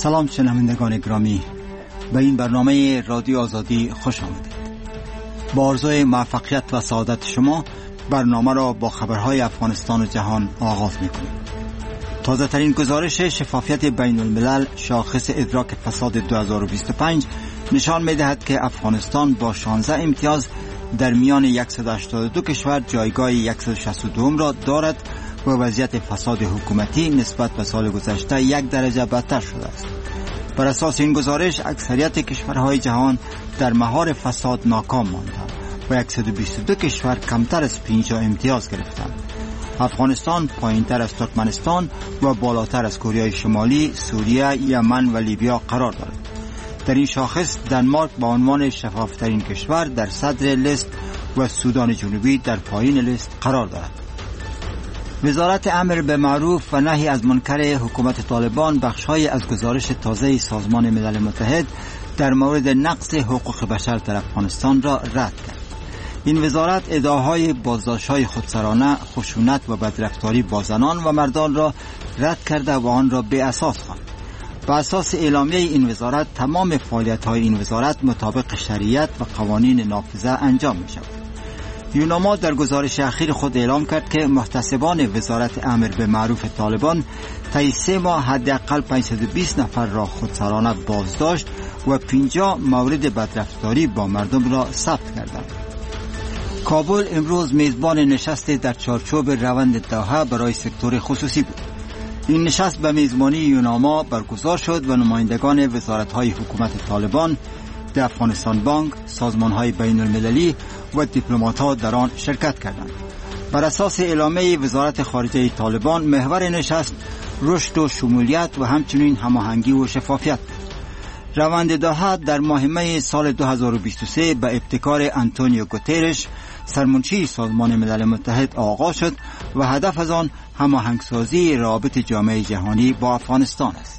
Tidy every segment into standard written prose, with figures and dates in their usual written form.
سلام شنوندگان گرامی، به این برنامه رادیو آزادی خوش آمدید. با آرزوی موفقیت و سعادت شما برنامه را با خبرهای افغانستان و جهان آغاز می‌کنیم. تازه ترین گزارش شفافیت بین الملل شاخص ادراک فساد 2025 نشان می‌دهد که افغانستان با 16 امتیاز در میان 182 کشور جایگاه 162 را دارد و وضعیت فساد حکومتی نسبت به سال گذشته 1 درجه بدتر شده است. بر اساس این گزارش اکثریت کشورهای جهان در مهار فساد ناکام ماندند و 122 کشور کمتر از 50 امتیاز گرفتند. افغانستان پایینتر از ترکمنستان و بالاتر از کره شمالی، سوریه، یمن و لیبیا قرار دارد. در این شاخص دانمارک با عنوان شفافترین کشور در صدر لیست و سودان جنوبی در پایین لیست قرار دارد. وزارت امر به معروف و نهی از منکر حکومت طالبان بخش‌های از گزارش تازه سازمان ملل متحد در مورد نقض حقوق بشر در افغانستان را رد کرد. این وزارت ادعاهای بازداشت‌های خودسرانه، خشونت و بدرفتاری با زنان و مردان را رد کرده و آن را بی اساس خواند. بر اساس اعلامیه این وزارت تمام فعالیت‌های این وزارت مطابق شریعت و قوانین نافذه انجام می‌شود. یوناما در گزارش اخیر خود اعلام کرد که محتسبان وزارت امر به معروف طالبان طی 3 ماه حداقل 520 نفر را خودسرانه بازداشت و 50 مورد بدرفتاری با مردم را ثبت کردند. کابل امروز میزبان نشستی در چارچوب روند دوحه برای سکتور خصوصی بود. این نشست به میزبانی یوناما برگزار شد و نمایندگان وزارت‌های حکومت طالبان، افغانستان بانک، سازمان‌های بین المللی و دیپلمات‌ها در آن شرکت کردند. بر اساس اعلامیه وزارت خارجه طالبان محور نشست رشد و شمولیت و همچنین هماهنگی و شفافیت بود. روند دوحه در ماه می سال 2023 به ابتکار آنتونیو گوترش سرمنشی سازمان ملل متحد آغاز شد و هدف از آن هماهنگسازی روابط جامعه جهانی با افغانستان است.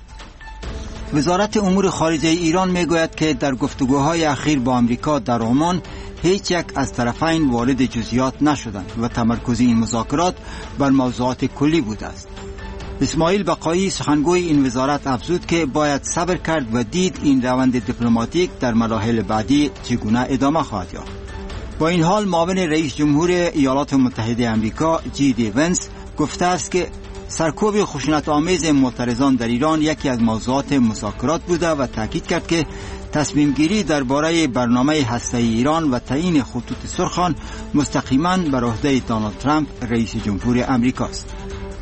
وزارت امور خارجه ایران میگوید که در گفتگوهای اخیر با آمریکا در عمان هیچ یک از طرفین وارد جزئیات نشدند و تمرکز این مذاکرات بر موضوعات کلی بوده است. اسماعیل بقایی سخنگوی این وزارت افزود که باید صبر کرد و دید این روند دیپلماتیک در مراحل بعدی چگونه ادامه خواهد یافت. با این حال معاون رئیس جمهور ایالات متحده آمریکا جی دی ونس گفته است که سرکوب خشونت آمیز معترضان در ایران یکی از موضوعات مذاکرات بوده و تاکید کرد که تصمیم گیری درباره برنامه هسته‌ای ایران و تعیین خطوط سرخ مستقیما بر عهده دونالد ترامپ رئیس جمهور آمریکا است.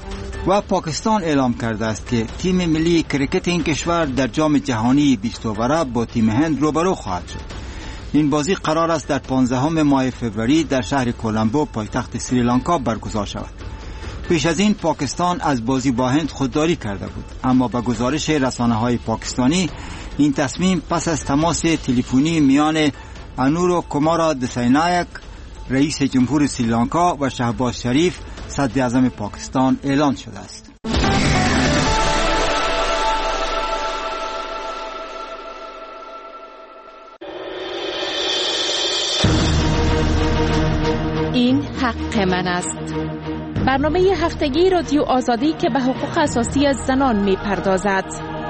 و پاکستان اعلام کرده است که تیم ملی کرکت این کشور در جام جهانی 20 اووره با تیم هند روبرو خواهد شد. این بازی قرار است در 15 ماه فوریه در شهر کولمبو پایتخت سریلانکا برگزار شود. پیش از این پاکستان از بازی با هند خودداری کرده بود، اما به گزارش رسانه‌های پاکستانی این تصمیم پس از تماس تلفنی میان انورو کمارا دساینایک رئیس جمهور سریلانکا و شهباز شریف صدر اعظم پاکستان اعلان شده است. این حق من است. برنامه هفتگی رادیو آزادی که به حقوق اساسی زنان می‌پردازد.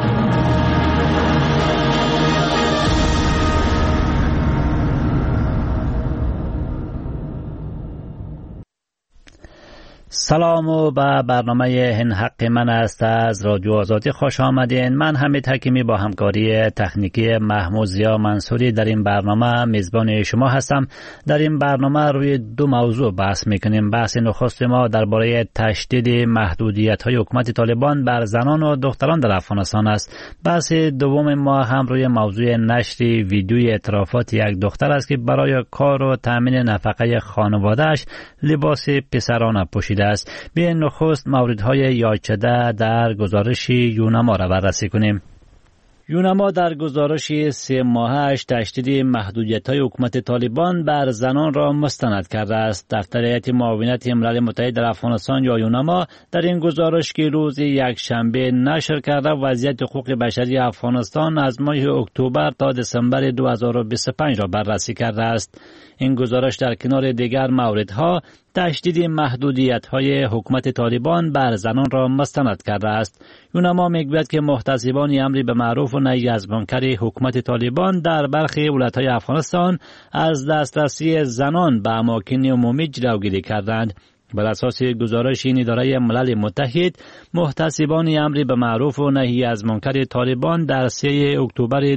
سلام و به برنامه این حق من است از رادیو آزادی خوش آمدین. من حمید حکیمی با همکاری تکنیکی محمود ضیا منصوری در این برنامه میزبان شما هستم. در این برنامه روی 2 موضوع بحث میکنیم. بحث نخست ما درباره تشدید محدودیت‌های حکومت طالبان بر زنان و دختران در افغانستان است. بحث دوم ما هم روی موضوع نشر ویدیوی اعترافات یک دختر است که برای کار و تامین نفقه خانواده‌اش لباس پسرانه پوشیده است. به نخست موردهای یاد شده در گزارش یوناما را بررسی کنیم. یوناما در گزارش 3 ماهش تشدید محدودیت‌های حکومت طالبان بر زنان را مستند کرده است. دفتر هیئت معاونت ملل متحد در افغانستان یا یوناما در این گزارش که روز یکشنبه نشر کرده وضعیت حقوق بشری افغانستان از ماه اکتبر تا دسامبر 2025 را بررسی کرده است. این گزارش در کنار دیگر موردها تشدید محدودیت‌های حکومت طالبان بر زنان را مستند کرده است. یونما میگوید که محتسبان امر به معروف و نهی از منکر حکومت طالبان در برخی ولایت‌های افغانستان از دسترسی زنان به اماکن عمومی جلوگیری کردند. بر اساس گزارش این اداره ملل متحد، محتسبان امر به معروف و نهی از منکر طالبان در 3 اکتبر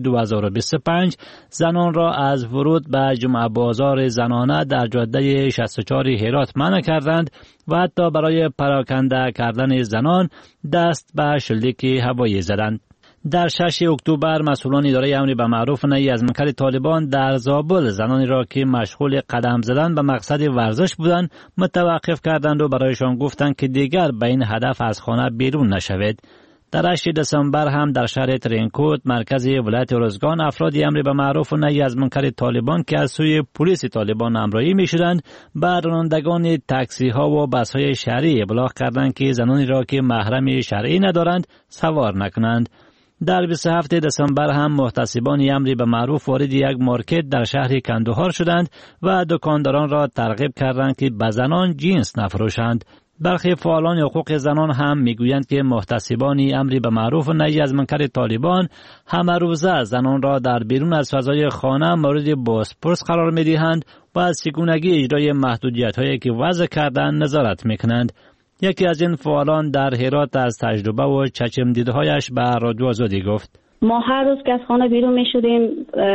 2025 زنان را از ورود به جمعه بازار زنانه در جاده 64 هرات منع کردند و حتی برای پراکنده کردن زنان دست به شلیک هوایی زدند. در 6 اکتبر مسئولان اداره امر به معروف و نهی از منکر طالبان در زابل زنانی را که مشغول قدم زدن به مقصد ورزش بودند متوقف کردند و برایشان گفتند که دیگر به این هدف از خانه بیرون نشوید. در 8 دسامبر هم در شهر ترینکوت مرکز ولایت ارزگان افرادی امر به معروف و نهی از منکر طالبان که از سوی پلیس طالبان همراهی می‌شدند به رانندگان تاکسی ها و بس های شهری ابلاغ کردند که زنانی را که محرم شرعی ندارند سوار نکنند. در 27 دسامبر هم محتسبان امر به معروف وارد یک مارکت در شهر کندوهار شدند و دکانداران را ترغیب کردند که به زنان جنس نفروشند. برخی فعالان حقوق زنان هم میگویند که محتسبان امر به معروف و نهی از منکر طالبان همه روزه زنان را در بیرون از فضای خانه مورد بازپرس قرار میدهند و از چگونگی اجرای محدودیت‌هایی که وضع کردند نظارت میکنند. یکی از این فعالان در هرات از تجربه و چشم دیدهایش به رادیو آزادی گفت: ما هر روز که از خانه بیرون می شدیم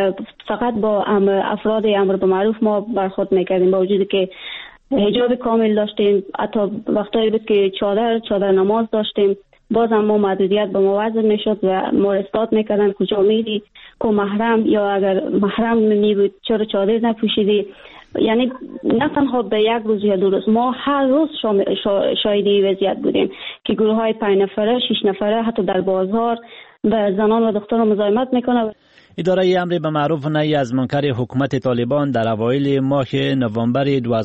فقط با افراد امر به معروف ما برخورد میکردیم، با وجودی که حجاب کامل داشتیم، حتی وقتایی بود که چادر نماز داشتیم، باز هم ما محدودیت به ما وضع میشد و ما استاد میکردن کجا میری، که محرم یا اگر محرم می بود چرا چادر نپوشیدی. یعنی نه تنها به یک روز یا 2 روز، ما هر روز شاهد این وضعیت بودیم که گروه های 5 نفره 6 نفره حتی در بازار به زنان و دختران مزاحمت میکنه. اداره امر به معروف و نهی از منکر حکومت طالبان در اوایل ماه نوامبر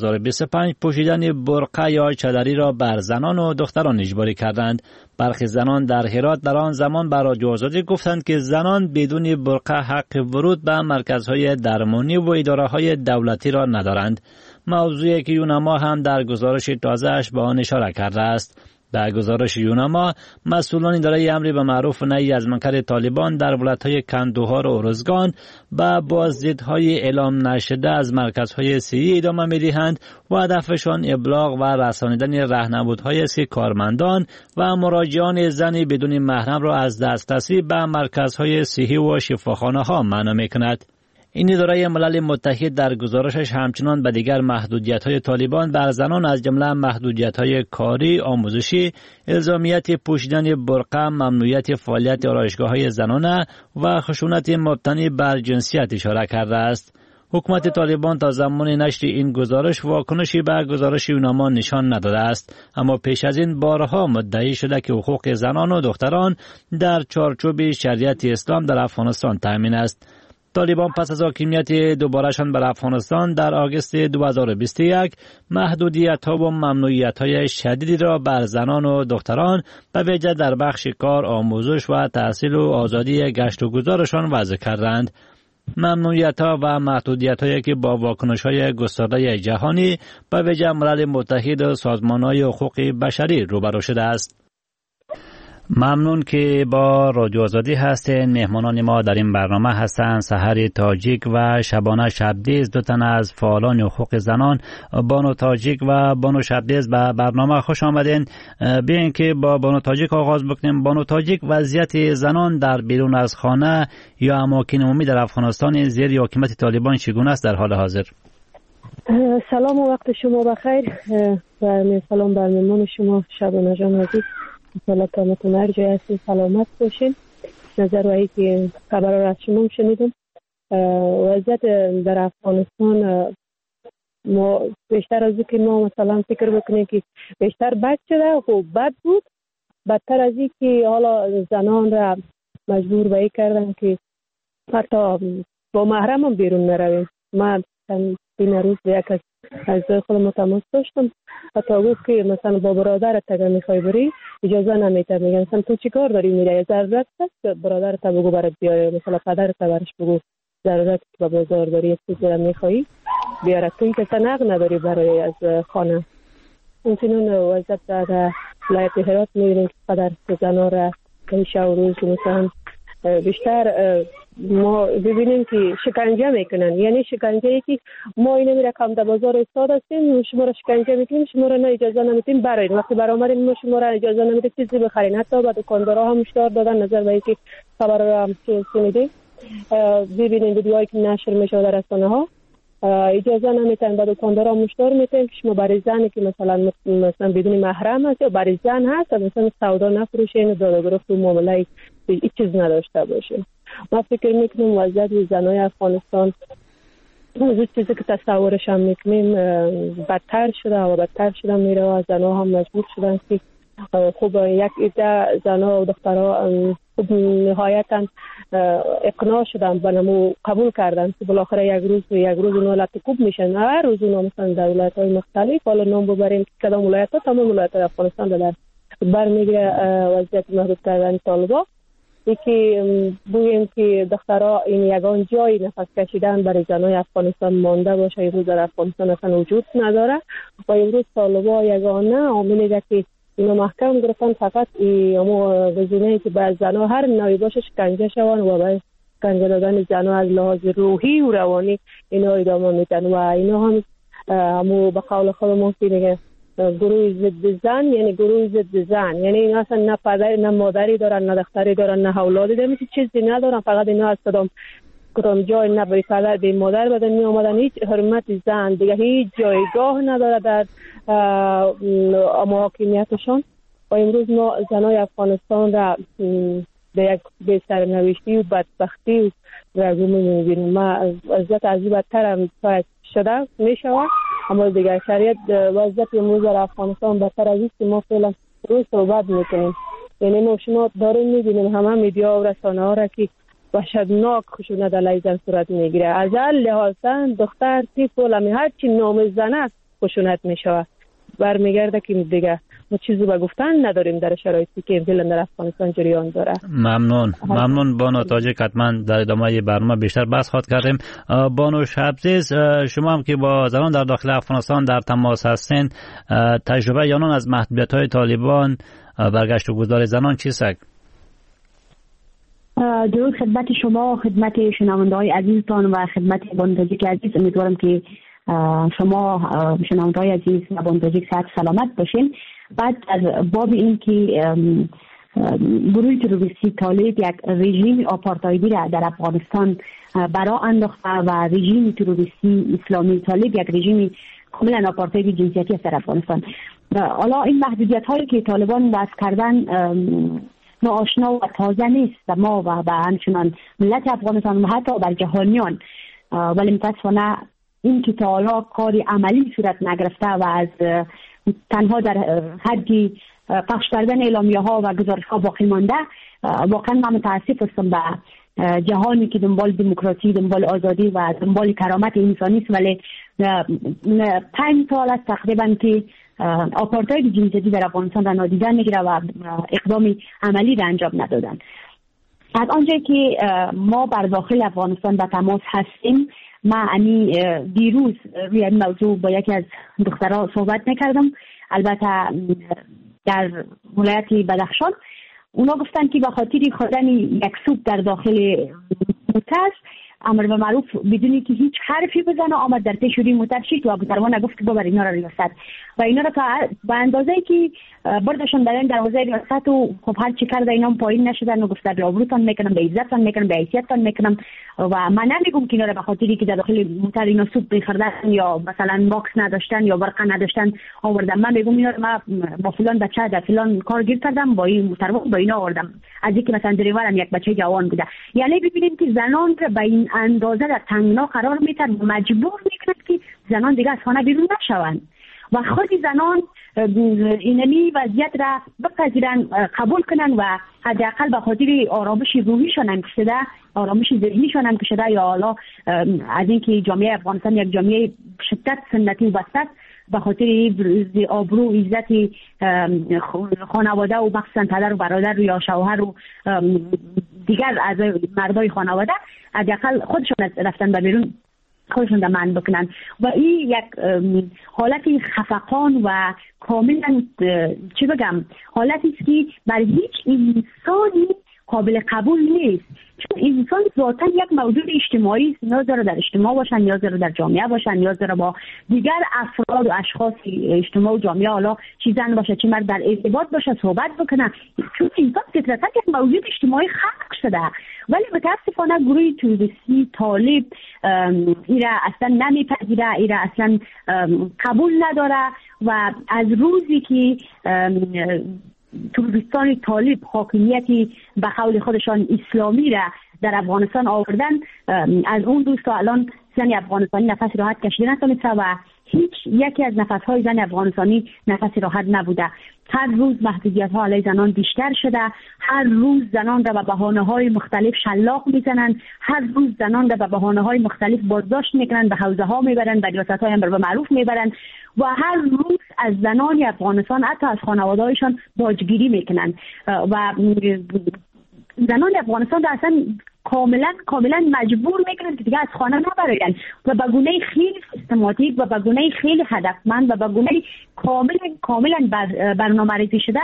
2025 پوشیدن برقع یا چادری را بر زنان و دختران اجباری کردند. برخی زنان در هرات در آن زمان بر رادیو آزادی گفتند که زنان بدون برقع حق ورود به مرکزهای درمانی و اداره‌های دولتی را ندارند. موضوعی که یونما هم در گزارش تازه‌اش به آن اشاره کرده است. در گزارش یونما، مسئولان اداره امر به معروف و نهی از منکر طالبان در ولایت‌های کندوهار و ارزگان به بازدیدهای اعلام نشده از مرکزهای صحی ادامه می‌دهند و هدفشان ابلاغ و رسانیدن راهنمودهای است که کارمندان و مراجعان زن بدون محرم را از دسترسی به مرکزهای صحی و شفاخانه‌ها منع می‌کند. این اداره ملل متحد در گزارشش همچنان به دیگر محدودیت‌های طالبان بر زنان از جمله محدودیت‌های کاری، آموزشی، الزامیت پوشیدن برقع، ممنوعیت فعالیت آرایشگاه‌های زنانه و خشونت مبتنی بر جنسیت اشاره کرده است. حکومت طالبان تا زمان نشر این گزارش واکنشی به گزارش یونما نشان نداده است، اما پیش از این بارها مدعی شده که حقوق زنان و دختران در چارچوب شریعت اسلام در افغانستان تامین است. طالبان پس از حاکمیت دوبارهشان بر افغانستان در آگوست 2021 محدودیت‌ها و ممنوعیت‌های شدیدی را بر زنان و دختران به ویژه در بخش کار، آموزش و تحصیل و آزادی گشت و گذارشان وضع کردند. ممنوعیت‌ها و محدودیت‌هایی که با واکنش‌های گسترده جهانی به ویژه ملل متحد و سازمان‌های حقوق بشری روبرو شده است. ممنون که با رادیو آزادی هستین. مهمانان ما در این برنامه هستند سحر تاجیک و شبانه شبدیز، 2 تن از فعالان حقوق زنان. بانو تاجیک و بانو شبدیز به برنامه خوش آمدین. بیاین که با بانو تاجیک آغاز بکنیم. بانو تاجیک، وضعیت زنان در بیرون از خانه یا اماکن عمومی در افغانستان زیر حکومت طالبان چگونه است در حال حاضر؟ سلام و وقت شما بخیر و سلام بر مهمان شما شبانه جان عزیز. سلامتون هر جای هستید سلامت باشین. نظر وایی که خبر را از شما شنیدم، وضعیت در افغانستان ما بیشتر از که ما مثلا فکر بکنیم که بیشتر بد شده، خب بد بود، بدتر از این که حالا زنان را مجبور به این کردن که حتی با محرم هم بیرون نرویم. من این روز یک از خودم تماس داشتم، حتی گفت که مثلا با برادرت اگر میخوای بری اجازه نمیده، میگن مثلا تو چیکار داری میری، ضرورت است برادرت بگو برات بیاره، مثلا پدرت برش بگو ضرورت به بازار داری چیزی میخوای بیاره، تو که سنق نداری برای از خانه. همچنین وضعیت در ولایت هرات می‌بینیم که قدر زنان را شب و روز مثلا بیشتر ما ببینیم که شکنجه میکنن. یعنی شکنجه ای که ما اینو میرکم در بازار استاد هستیم، شما را شکنجه میکنیم، شما را نه اجازه نمیدیم برید، وقتی برآمدین ما شما را اجازه نمیدیم چیزی بخرین. حتی با دکاندارا هم هشدار دادن، نظر به اینکه خبر را هم شنیدیم، ببینید ویدیوهایی که نشر میشه در رسانه ها، اجازه نمیتن با دکاندارا مشتر میتن که شما برای زنی که مثلا بدون محرم هست یا برای زن هست مثلا سودا نفروشین، دادگرفت و معامله هیچ چیز نداشته باشین. ما فکر میکنم وضعیت زنای افغانستان از چیزی که تصورش هم میکنیم بدتر شده و بدتر شده میره و زنها هم مجبور شدن که خوب یک عده زنها و دخترها خوب نهایتا اقناع شدن بنامو قبول کردن که بالاخره یک روز اونها لطکوب میشن. هر روز اونها مثلا در ولایت های مختلف، حالا نام ببریم که کدام ولایت ها، تمام ولایت های افغانستان در برمیگره وضعیت محدود کردن طالبا. یکی بگویم که دخترها این یگان جای نفس کشیدن برای زنای افغانستان مانده باشه امروز در افغانستان اصلا وجود نداره و امروز طالبا یگانه عاملی که اینو محکم گرفتن فقط اما گزینه‌ای که بر زنها هر نوعی باشه شکنجه شوند و برای شکنجه دادن زنها از لحاظ روحی و روانی اینا ادامه میدن و اینا هم همو به قول خودمون که میگه گروه ضد زن، یعنی گروه ضد زن، یعنی اینا اصلا نه پدر نه مادری دارن نه دختری دارن نه اولادی دارن، چیزی ندارن، فقط اینا از کدام جای نه به پدر به مادر بدن می آمدن، هیچ حرمت زن دیگه هیچ جایگاه نداره در محاکمیتشان. و امروز ما زنای افغانستان را به یک سرنوشتی و بدبختی را می‌بینیم. ما وضعیت از این بدتر هم شده میشود، اما دیگر شریعت وضعیت امروز در افغانستان بدتر از است که ما فعلا روی صحبت میکنیم. یعنی ما شما داریم میبینیم همه میدیا و رسانه ها را که وحشتناک خشونت علیه زن صورت میگیره. از هر لحاظ دختر طفل هر چی نام زن است خشونت میشود. برمیگرده که دیگه ما چیزی به گفتن نداریم در شرایطی که فعلا در افغانستان جریان داره. ممنون بانو تاجیک. حتما در ادامه برنامه بیشتر بحث خواهد کردیم. بانو شبزیز، شما هم که با زنان در داخل افغانستان در تماس هستین، تجربه یانان از محدودیت‌های طالبان برگشت و گذار زنان چیست؟ درود خدمت شما، خدمت شنونده‌های عزیزتان و خدمت بانو تاجیک عزیز. امیدوارم که شما شنونده‌های عزیز و بانو تاجیک صحت سلامت باشین. بعد از باب این که گروه تروریستی طالب یک رژیم آپارتایدی را در افغانستان برا انداخته و رژیم تروریستی اسلامی طالب یک رژیم کاملا آپارتاید جنسیتی است در افغانستان. حالا این محدودیت هایی که طالبان وضع کردن ناآشنا و تازه نیست و ما و به همچنان ملت افغانستان و حتی بر جهانیان، ولی متاسفانه این که تا حالا کاری عملی صورت نگرفته و از تنها در حدی پخش کردن اعلامیه ها و گزارش ها باقی مانده. واقعا من متاسف هستم به جهانی که دنبال دموکراسی، دنبال آزادی و دنبال کرامت انسانی است، ولی 5 سال است تقریبا که آپارتاید جنسیتی در افغانستان را نادیده میگیره و اقدام عملی را انجام ندادن. از آنجایی که ما بر داخل افغانستان به تماس هستیم، من دیروز روی این موضوع با یکی از دخترها صحبت نکردم، البته در ولایت بدخشان. اونا گفتن که به خاطر خوردن یک سوپ در داخل موتر امر به معروف بدونی که هیچ حرفی بزنه آمد در پیش روی موتر شید و ابوتروان گفت که ببر اینا را ریاست و اینا را به اندازه‌ای که بردشون در این دروازه ریاست و خب هر چی کرده اینا پایین نشدن و گفت به آبروتان میکنم، به عزتتان میکنم، به حیثیتتان میکنم. و من نمیگم که اینا را به خاطری که در داخل موتر اینا سوپ می‌خوردن یا مثلا باکس نداشتن یا برق نداشتن آوردم. من میگم اینا را من با فلان بچه در فلان کار گیر کردم، با این موتروان با اینا آوردم، از اینکه مثلا دریورم یک بچه جوان بوده. یعنی ببینید که زنان را به این اندازه در تنگنا قرار میدن و مجبور میکنند که زنان دیگه از خانه بیرون نشوند و خود زنان اینمی وضعیت را بپذیرن، قبول کنن و حداقل به خاطر آرامش روحیشان هم شده، آرامش ذهنیشان هم شده، یا حالا از اینکه جامعه افغانستان یک جامعه شدت سنتی و بسته به خاطر آبرو و عزت خانواده و مخصوصا پدر و برادر یا شوهر و دیگر از مردای خانواده حداقل خودشون رفتن به بیرون خودشون را منع بکنن و این یک حالت خفقان و کاملا چی بگم حالتی است که بر هیچ انسانی قابل قبول نیست، چون انسان ذاتا یک موجود اجتماعی است، نیاز داره در اجتماع باشن، نیاز داره در جامعه باشن، نیاز داره با دیگر افراد و اشخاص اجتماع و جامعه حالا چه زن باشه چه مرد در ارتباط باشه صحبت بکنه، چون انسان فطرتا یک موجود اجتماعی خلق شده. ولی متاسفانه گروه تروریستی طالب ایره اصلا نمیپذیره، ایره اصلا قبول نداره و از روزی که تروریستان طالب حاکمیتی به قول خودشان اسلامی را در افغانستان آوردن، از اون روز تا الان زن افغانستانی نفس راحت کشیده نتونسته و هیچ یکی از نفس‌های زن افغانستانی نفس راحت نبوده. هر روز محدودیت‌ها علیه زنان بیشتر شده، هر روز زنان را به بهانه‌های مختلف شلاق میزنن، هر روز زنان را به بهانه‌های مختلف بازداشت میکنن، به حوزه‌ها میبرن، به ریاست‌های امر به معروف میبرن و هر روز از زنان افغانستان حتی از خانواده‌هایشان باجگیری میکنن و زنان افغانستان را اصلا کاملا مجبور میکنن که دیگه از خانه نبرن و به گونه خیلی سیستماتیک و به گونه خیلی هدفمند و به گونه کاملا برنامه‌ریزی شده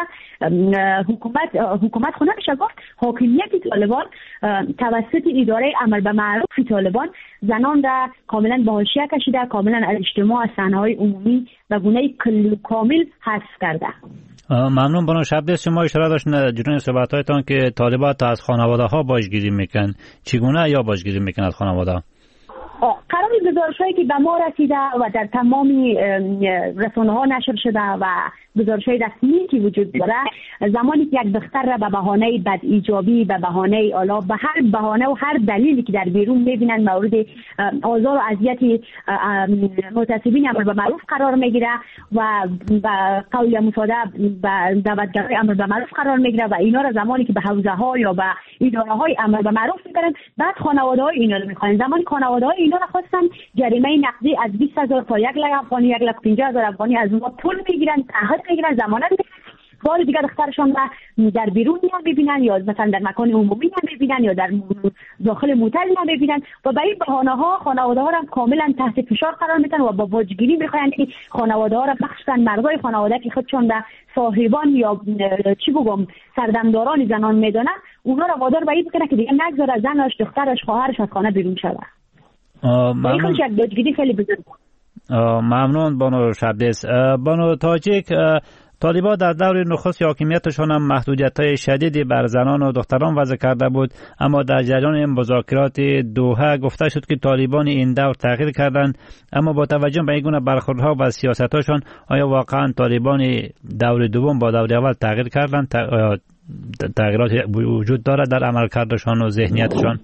حکومت خونه میشه گفت حاکمیت طالبان توسط اداره امر به معروف طالبان زنان را کاملا به حاشیه کشیده، کاملا از اجتماع، از صحنه‌های عمومی به گونه کامل حذف کرده. ممنون. بانو شبدیس، شما اشاره داشتین جنون صحبت‌هایتان که طالبان تا از خانواده‌ها باجگیری میکن. چگونه یا باجگیری میکن از خانواده؟ قرار گزارش‌هایی که به ما رسیده و در تمام رسانه‌ها نشر شده و گزارش‌های رسمی که وجود داره، زمانی که یک دختر را به بهانه بد ایجابی، به بهانه الا به هر بهانه و هر دلیلی که در بیرون می‌بینن مورد آزار و اذیت متعصبین امر به معروف قرار میگیره و به قول مصادره به دعوتگرای امر به معروف قرار میگیره و اینا را زمانی که به حوزه‌ها یا به اداره‌های امر به معروف می‌برن، بعد خانواده‌های اینا رو می‌خوان. زمانی خانواده‌های اینا را خواستن جریمه نقدی از 20000 تا 1 لک افغانی، 1,50,000 افغانی از اونها پول میگیرن، تعهد میگیرن، ضمانت میگیرن. بار دیگه دخترشان را در بیرون نمیبینن یا مثلا در مکان عمومی نمیبینن یا در داخل موتل نمیبینن و به این بهانه‌ها خانواده‌ها را کاملا تحت فشار قرار میدن و با باجگیری میخواین که خانواده‌ها را بخشن مردای خانواده که خودشون به صاحبان یا چی بگم سردمداران زنان میدونن، اونا را وادار به این بکنه که دیگه نگذاره زنش، دخترش، خواهرش از خانه بیرون شود. ممنون. خیلی بزرگ. ممنون بانو شبدیس. بانو تاجیک، طالبان در دور نخست حاکمیتشان هم محدودیت‌های شدیدی بر زنان و دختران وضع کرده بود، اما در جریان مذاکرات دوحه گفته شد که طالبان این دور تغییر کردند. اما با توجه به این گونه برخوردها و سیاستاشان، آیا واقعا طالبان دور دوم با دور اول تغییر کردند؟ تغییرات وجود دارد در عملکردشان و ذهنیتشان؟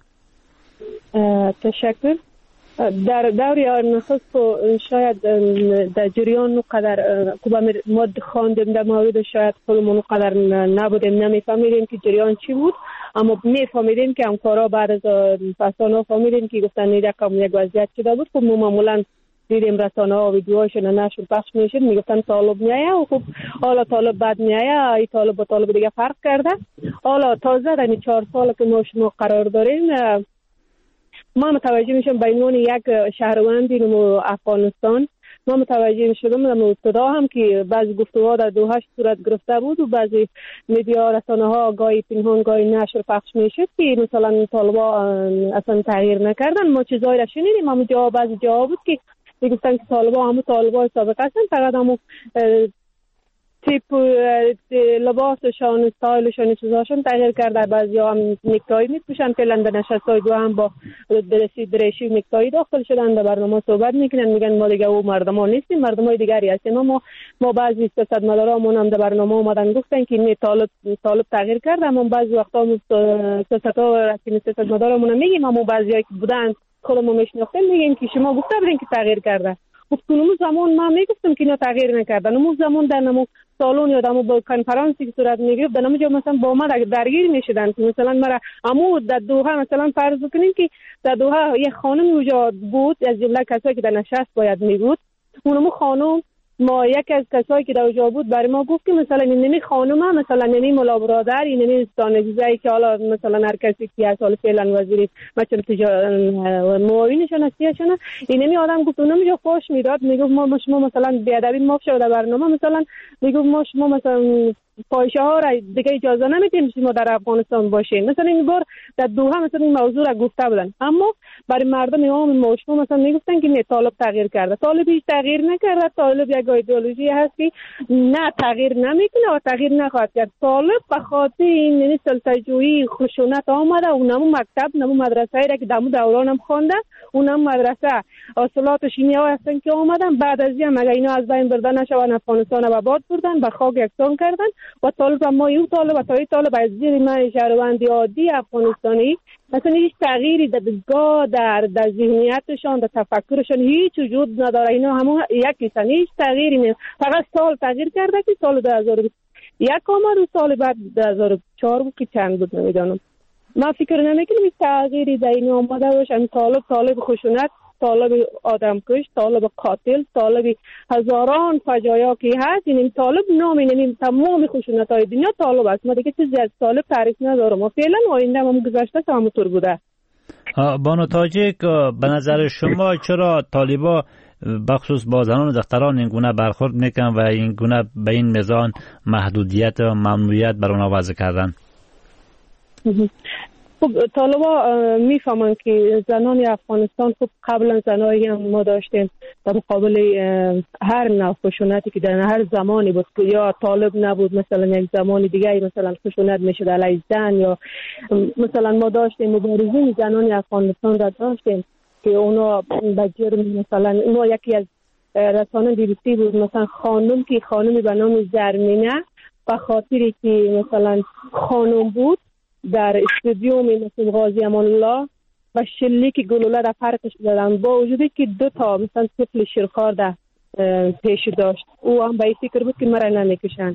تشکر. در دور نخست شاید در جریان قدر ما خواندیم در مورد شاید خودمون قدر نبودیم، نمیفهمیدیم که جریان چی بود، اما میفهمیدیم که همکارا بعد از فسانه فهمیدیم که گفتن این رقم یک وضعیت شده بود. خب ما معمولا دیدیم رسانه ها ویدیوهاشون نشر پخش میشد، میگفتن طالب میایه و خب حالا طالب بعد میایه، ای طالب با طالب دیگه فرق کرده. حالا تازه در 4 سال که ما شما قرار داریم، ما متوجه میشم به عنوان یک شهروندی افغانستان، ما متوجه میشدم در ابتدا هم که بعضی گفتگوها در دوحه صورت گرفته بود و بعضی میدیا رسانه ها گاهی پنهان گاهی نشر پخش میشد که مثلا طالبا اصلا تغییر نکردن. ما چیزایی را شنیدیم، اما بعضی جواب بود که میگفتن که طالبا همون طالبای سابق هستن، فقط همون تیپ لباسشان، استایلشان، چیزاشون تغییر کرده. بعضیا هم نکتایی میپوشن، فعلا در نشستای دو هم با دریشی نکتایی داخل شدن، در برنامه صحبت میکنن، میگن ما دیگه او مردمان نیستیم، مردمای دیگری هستیم. ما بعضی سیاستمدارامون هم در برنامه اومدن گفتن که نه طالب تغییر کرده، اما بعضی وقتا سیاست‌ها رسمی سیاستمدارامون میگیم، اما بعضیایی که بودن خودمون میشناختیم میگیم که شما گفته بودین که تغییر کرده. خب اون زمان ما میگفتم که اینا تغییر نکردن. اون زمان در نمو سالن یا دمو با کنفرانسی که صورت میگرفت در نمو مثلا با ما درگیر میشدن که مثلا مرا امو در دوحه مثلا فرض کنیم که در دوحه یک خانم اونجا بود از جمله کسایی که در نشست باید میبود، اونمو خانم ما یک از کسایی که در اونجا بود برای ما گفت که مثلا اینمی خانم مثلا اینمی مولا برادر اینمی دانشجویی که حالا مثلا هر کسی که از حال فعلا وزیر معاونشون هستیشون اینمی آدم گفت اونم خوش میداد میگفت ما شما مثلا بیادبی ما شده برنامه مثلا میگفت ما شما مثلا فاحشه ها را دیگه اجازه نمیدیم شما در افغانستان باشین. مثلا این بار در دوحه مثلا این موضوع را گفته بودن، اما برای مردم عام ما شما مثلا میگفتن که نه طالب تغییر کرده. طالب هیچ تغییر نکرده. طالب یک ایدئولوژی هست که نه تغییر نمیکنه و تغییر نخواهد کرد. طالب به خاطر این سلطه‌جویی خشونت آمده، اونم مکتب نمو مدرسه را که دمو دورانم خوانده، اونم مدرسه اصالات شیمیایی هستن که آمدن. بعد از این مگه اینا از بین برده نشون افغانستان و باد بردن به خاک یکسان کردن و طالب ما یو طالب و تای طالب از زیر من شهروند عادی افغانستانی مثلا هیچ تغییری در ذهنیتشان در تفکرشان هیچ وجود نداره. اینا همون یکیشن، هیچ تغییری نیست. فقط سال تغییر کرده که سال 2001 آمد و سال بعد 2004 بود که چند بود نمیدانم. ما فکر نمیکنم هیچ تغییری در این آمده باشه. طالب خشونت، طالب آدمکش، طالب قاتل، طالب هزاران فجایع که هست، این طالب نام این تمام خشونت‌های دنیا طالب است. ما دیگه چیزی از طالب تعریف ندارم و فعلا آینده هم گذشته همونطور بوده. بانو تاجیک، به نظر شما چرا طالبا بخصوص با زنان و دختران این گونه برخورد میکنن و این گونه به این میزان محدودیت و ممنوعیت بر اونها وضع کردن؟ خب طالبا میفهمن که زنان افغانستان خب قبلا زنایی هم ما داشتیم در مقابل هر نوع خشونتی که در هر زمانی بود که یا طالب نبود مثلا یک زمانی دیگه مثلا خشونت میشد علیه زن، یا مثلا ما داشتیم مبارزین زنان افغانستان را داشتیم که اونا به جرم مثلا ما یکی از رسانه BBC بود مثلا خانمی به نام زرمینه به خاطری که مثلا خانم بود در استادیوم مثل غازی امان الله و شلیک گلوله در پرتش دادن، با وجودی که دو تا مثلا طفل شیرخوار در پیش داشت. او هم به این فکر بود که مرا نمیکشن.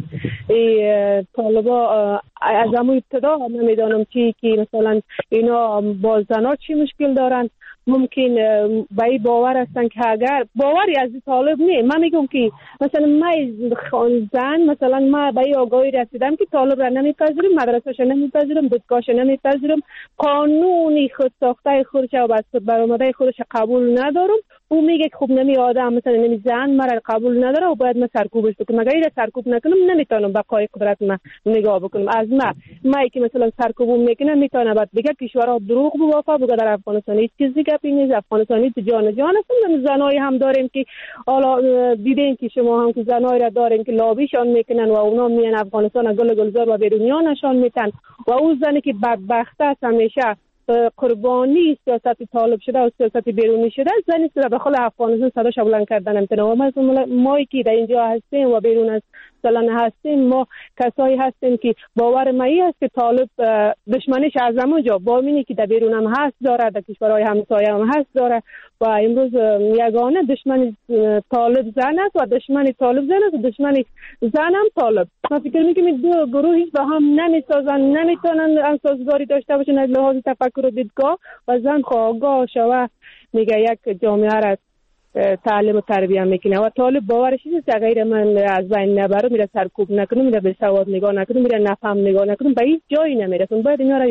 طالبا از همون ابتدا نمیدانم چی که مثلا اینا با زنها چی مشکل دارن. ممکن به این باور هستن که اگر باوری از طالب نه، من میگم که مثلا من زن مثلا من به این آگاهی رسیدم که طالب را نمیپذیرم، مدرسه‌اش نمیپذیرم، دادگاهش نمیپذیرم، قانونی خود ساخته خودش و بس برآمده خودش قبول ندارم. او میگه خب نمی آدم مثلا نمی زن مرا قبول نداره و باید من سرکوبش بکنم. اگر این سرکوب نکنم نمیتونم بقای قدرت من نگاه بکنم. از من که مثلا سرکوب میکنم میتونم بعد دیگه کشورها دروغ بوافا بگه در افغانستان هیچ چیزی گپی نیست. افغانستانی جان هستن. زنای هم داریم که حالا دیدین که شما هم که زنای را دارین که لابیشان میکنن و اونا میان افغانستان گل گلزار و بیرونیا نشان میتن و اون زنی که بدبخت است همیشه قربانی سیاست طالب شده و سیاست بیرونی شده، زنی که داخل افغانستان صداش بلند کردن نمیتونه. ما که در اینجا هستیم و بیرون از سالن هستیم، ما کسایی هستیم که باور ما هست که طالب دشمنیش از اونجا با اینی که در بیرون هم هست داره، در کشورهای همسایه هم هست داره و امروز یگانه دشمن طالب زن است و دشمن طالب زن است و دشمن زن هم طالب. من فکر میکنم این دو گروه هیچ با هم نمیسازن، نمیتونن سازگاری داشته باشن از لحاظ تفکر و دیدگاه و زن خواهگاه شوه میگه یک جامعه را تعلیم و تربیت میکنه و طالب باورش نیست که غیر من از بین نبره، میره سرکوب نکنه، میره به سواد نگاه نکنه، میره نفهم نگاه نکنه، به هیچ جایی نمیرسون. باید اینا را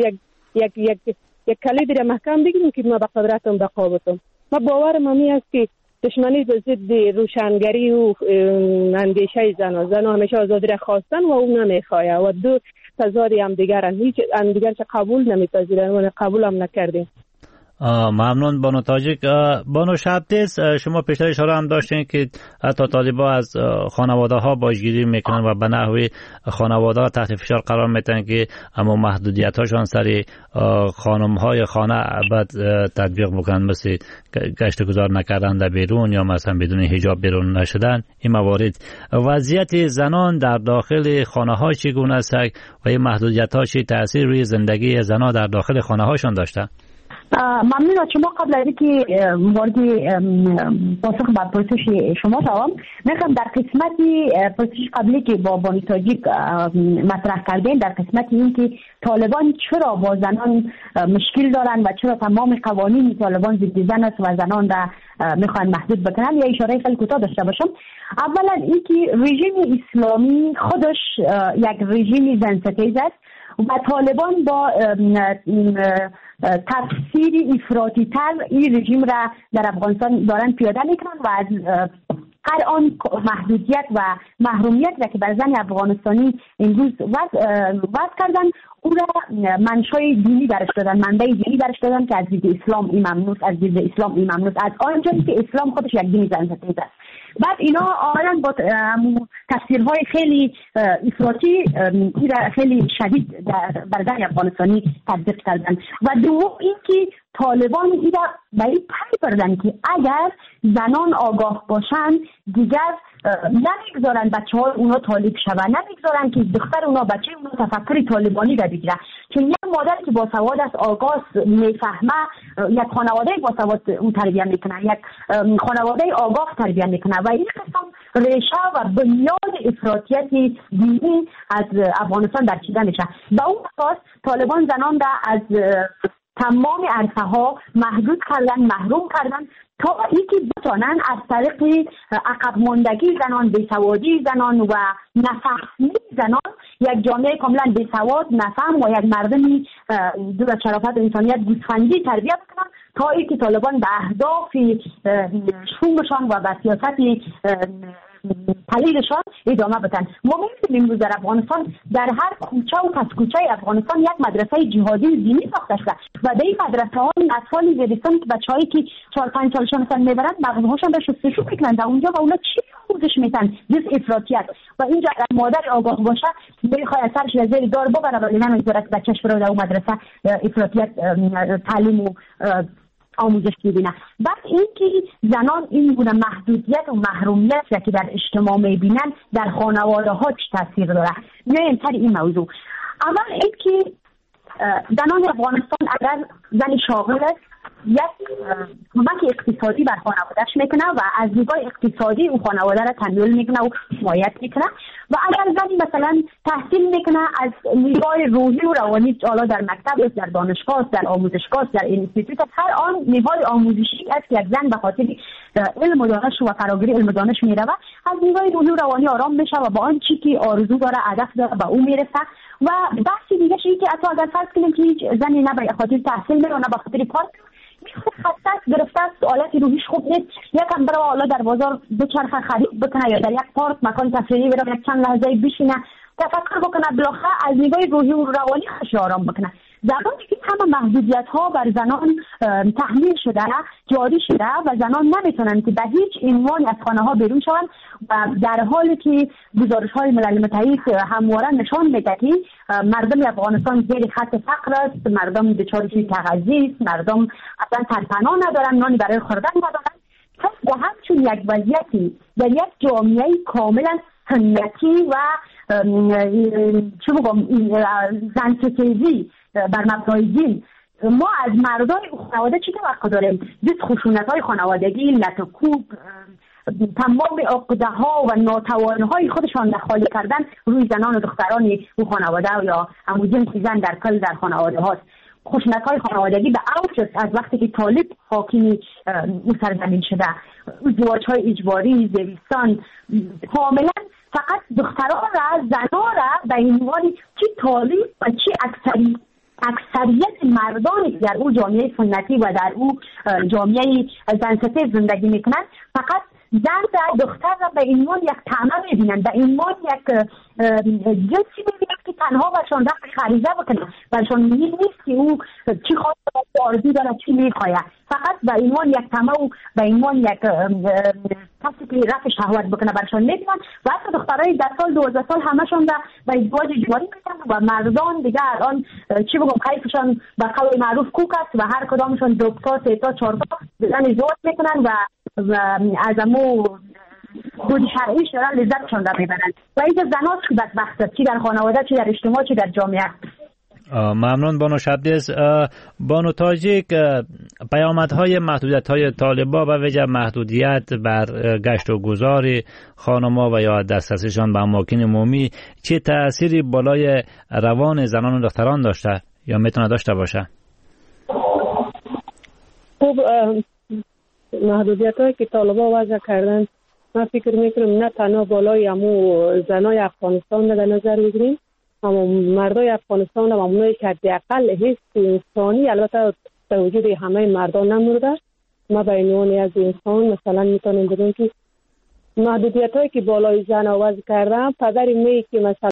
یک کلیدی را محکم بگیریم که ما به قدرتم بقا بتم. ما باورم همی است که دشمنی به ضد روشنگری و اندیشه زن همیشه آزادی را خواستن و اون نمیخواه و دو تضادی هم دیگرن، هیچ دیگر چه قبول نمیپذیرن و قبول هم نکردیم. ممنون بانو تاجیک. بانو شبدیز، شما پیشتر اشاره هم داشتین که حتی طالبا از خانواده ها باجگیری میکنن و به نحوی خانواده ها تحت فشار قرار میتن که اما محدودیت هاشان سری خانم های خانه بعد تطبیق بکنن، مثل گشت گذار نکردن در بیرون یا مثلا بدون حجاب بیرون نشدن. این موارد وضعیت زنان در داخل خانه ها چگونه است و این محدودیت ها چه تاثیر روی زندگی زنان در داخل خانه هاشون داشته؟ ممنون از شما. قبل از اینکه وارد پاسخ به پرسش شما شوم، میخوام در قسمت پرسش قبلی که با بانی تاجیک مطرح کردین، در قسمت این که طالبان چرا با زنان مشکل دارن و چرا تمام قوانین طالبان ضد زن است و زنان را میخوان محدود بکنن، یا اشاره خیلی کوتاه داشته باشم. اولا اینکه رژیم اسلامی خودش یک رژیم زنستیز است و طالبان با تفسیر افراطی تر این رژیم را در افغانستان دارن پیاده میکنن و از هر آن محدودیت و محرومیت را که بر زن افغانستانی امروز وضع کردن، او را منشای دینی درش دادن، منبع دینی درش دادن که از دید اسلام این ممنوع، از دید اسلام این ممنوع، از آنجایی که اسلام خودش یک دین زنستیز است. بعد اینا آمدن با تفسیرهای خیلی افراطی خیلی شدید بر زن افغانستانی تطبیق کردن. و دوم اینکه طالبان این را به این پی بردن که اگر زنان آگاه باشند دیگر نمیگذارن بچه های اونا طالب شوند، نمیگذارن که دختر اونا بچه اونا تفکر طالبانی را بگیره. چون یک مادر که با سواد است، آگاه میفهمه، یک خانواده با سواد اون تربیت میکنه، یک خانواده آگاه تربیت میکنه و این قسم ریشه و بنیاد افراطیت دینی از افغانستان درچیده میشه. به اون اساس طالبان زنان را از تمام عرصه ها محدود کردن، محروم کردن تا اینکه بتانن از طریق عقب ماندگی زنان، بیسوادی زنان و نفهمی زنان یک جامعه کاملا بیسواد، نفهم و یک مردمی دور از شرافت و انسانیت گوسفندی تربیت کنن تا اینکه طالبان به اهداف شومشان و به سیاست پلیلشان ادامه بدن. ما می‌بینیم امروز در افغانستان در هر کوچه و پس کوچه افغانستان یک مدرسه جهادی دینی ساخته شده و در این مدرسه ها اطفال زیرستان که بچه‌هایی که 4-5 سالشون مثلا میبرن مغزهاشون رو شستشو میکنن در اونجا و اونا چی آموزش میدن؟ جز افراطیت. و اینجا اگر مادر آگاه باشه میخواد سرش از زیر دار ببره ولی نمیذاره که بچه‌ش بره در اون مدرسه افراطیت تعلیم و آموزش ببینه. بعد اینکه زنان این گونه محدودیت و محرومیت را که در اجتماع میبینن در خانواده ها چه تاثیر داره. میایم سر این موضوع. اول اینکه زنان افغانستان اگر زن شاغل است یک کمک اقتصادی بر خانوادهش میکنه و از نگاه اقتصادی اون خانواده را تمویل میکنه و حمایت میکنه. و اگر زنی مثلا تحصیل میکنه از نگاه روحی و روانی، حالا در مکتب است، در دانشگاه است، در آموزشگاه است، در اینستیتوت است، هر آن نگاه آموزشی است که یک زن به خاطر علم و دانش و فراگیری علم و دانش میره و از نگاه روحی و روانی آرام میشه و با آن چی که آرزو داره، هدف داره به اون میرسه. و بحثی دیگه اینه که حتی اگر فرض کنیم که هیچ زنی نه به خاطر تحصیل میره نه به خاطر کار خسته است، گرفته است، حالت روحیش خوب نیست، یکم بره حالا در بازار بچرخه خرید بکنه یا در یک پارک مکان تفریحی بره یک چند لحظه بشینه تفکر بکنه، بالاخره از نگاه روحی و روانی خودش آرام بکنه. زمانی که همه محدودیت ها بر زنان تحمیل شده، جاری شده و زنان نمیتونن که به هیچ عنوان از خانه ها بیرون شوند و در حالی که گزارش های ملل متحد همواره نشان میده که مردم افغانستان زیر خط فقر است، مردم دچار تغذیه است، مردم اصلا سرپناه ندارن، نانی برای خوردن ندارن. پس به همچون یک وضعیتی در یک جامعه کاملا سنتی و چه بگم زنستیزی بر مبنای دین، ما از مردای خانواده چی توقع داریم؟ جز خشونت‌های خانوادگی، لط و کوب، تمام عقده ها و ناتوانی های خودشان را خالی کردن روی زنان و دختران او خانواده یا همون جنس زن در کل در خانواده هاست. خشونت‌های خانوادگی به اوج است از وقتی که طالب حاکم او سرزمین شده. ازدواج‌های اجباری، زیستان، کاملا فقط دختران را، زنان را به عنوان چی طالب و چی اکثریت مردانی که در او جامعه سنتی و در او جامعه زنستیز زندگی میکنند فقط زن و دختر را به عنوان یک طعمه میبینند، به عنوان یک جنسی میبینند که تنها برشان رفت خریزه بکنه، برشان نیست که او چی خواهد آرزو داره، چی میخواهد، فقط به عنوان یک طعمه و به عنوان یک کسی که رفت شهوت بکنه برشان میبینند. و حتی دخترای 10 سال 12 سال همشان را به ازدواج اجباری میکنند و مردان دیگه الان چی بگم کیفشان به قول معروف کوک است و هر کدامشان 2 تا 3 تا 4 تا زن ازدواج میکنند و از امو خود شرعیش دارن لذتشان را میبرند و اینجا زنات که بدبخت است، چی در خانواده، چی در اجتماع، چی در جامعه. ممنون بانو شبدیز. بانو تاجیک، پیامدهای محدودیت‌های طالبان و ویژه محدودیت بر گشت و گذار خانم‌ها و یا دسترسیشان به اماکن عمومی چه تأثیری بالای روان زنان و دختران داشته یا میتونه داشته باشه؟ خب محدودیت‌هایی که طالبان وضع کردن، من فکر میکنم نه تنها بالای همون زنای افغانستان در نظر بگیریم، اما مردای افغانستان هم همونایی که حداقل حس انسانی، البته به وجود همه مردان نمورده، ما به عنوان از انسان مثلا میتونیم بگیم که محدودیت‌هایی که بالای زن وضع کردن، پدر می که مثلا